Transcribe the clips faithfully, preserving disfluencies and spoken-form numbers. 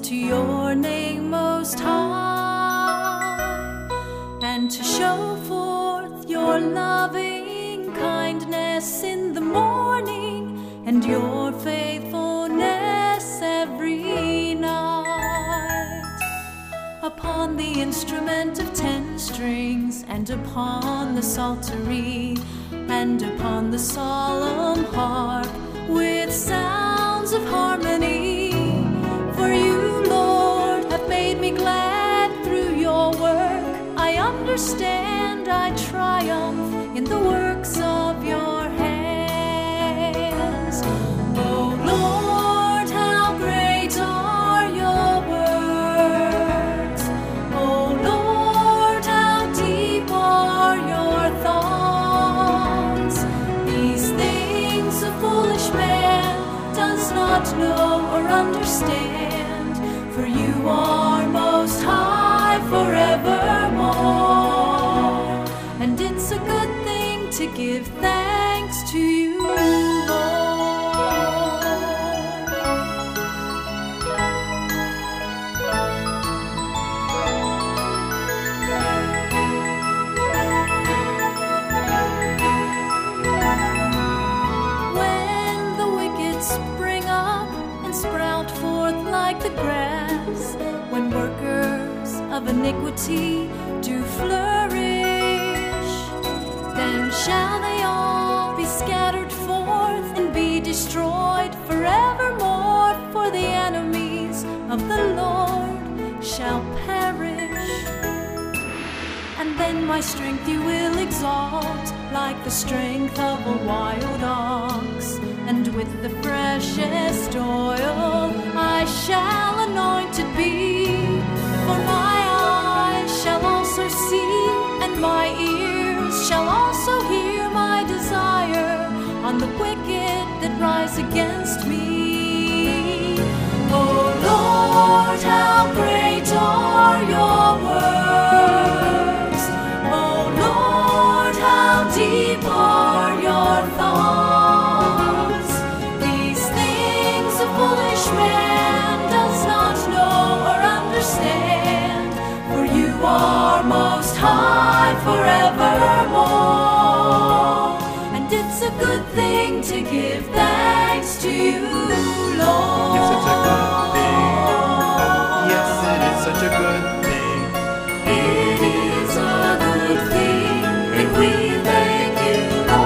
to your name most high, and to show forth your loving kindness in the morning and your faithfulness every night. Upon the instrument of ten strings, and upon the psaltery, and upon the solemn harp, with sounds of harmony. For you, Lord, have made me glad through your work. I understand, I triumph in the works of your hands. Oh Lord, how great are your works. Oh Lord, how deep are your thoughts. These things a foolish man does not know or understand, for you are most high forevermore. And it's a good thing to give thanks to you, Lord. When the wicked spring up and sprout forth like the grass, when workers of iniquity do flourish, then shall they all be scattered forth and be destroyed forevermore. For the enemies of the Lord shall perish. And then my strength you will exalt, like the strength of a wild ox, and with the freshest oil I shall anointed be. For my eyes shall also see, and my ears shall also hear my desire on the wicked that rise against me. Oh Lord, how great are your works. Oh Lord, how deep are your thoughts. These things a foolish man does not know or understand, for you are most high forevermore. And it's a good thing to give thanks to you, Lord. Yes, it's a good thing. Yes, it is such a good thing. It is a good thing, and we thank you,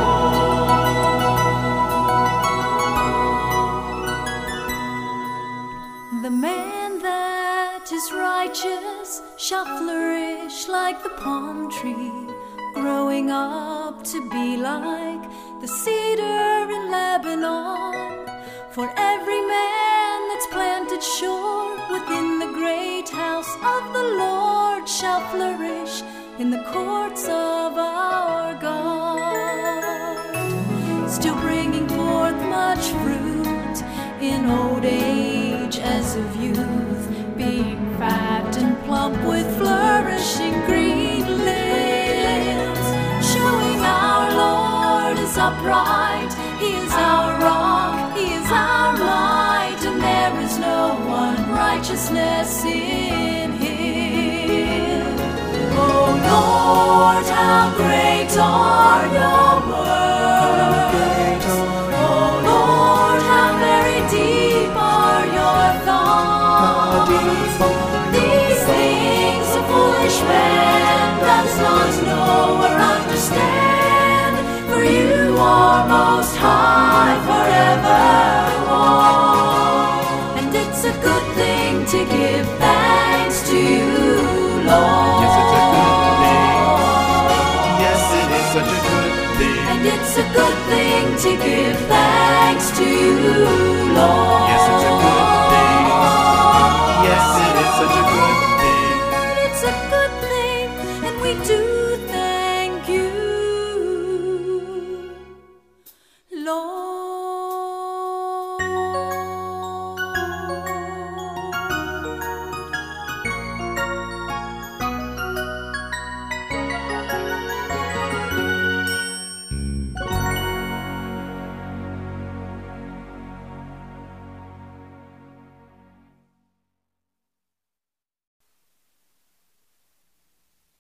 Lord. The man that is righteous shall flourish like the palm tree, growing up to be like the cedar in Lebanon. For every man that's planted sure within the great house of the Lord shall flourish in the courts of our God, still bringing forth much fruit in old age as of youth, being fat and plump with flourishing green limbs, showing our Lord is upright. He is our rock, He is our might, and there is no unrighteousness in Him. Oh Lord, how great are your works. Oh Lord, how very deep are your thoughts. These things a foolish man does not know or understand, for you are most high forevermore. And it's a good thing to give thanks to you, Lord. Yes, it's a good thing. Yes, it is such a good thing. And it's a good thing to give thanks to you, Lord.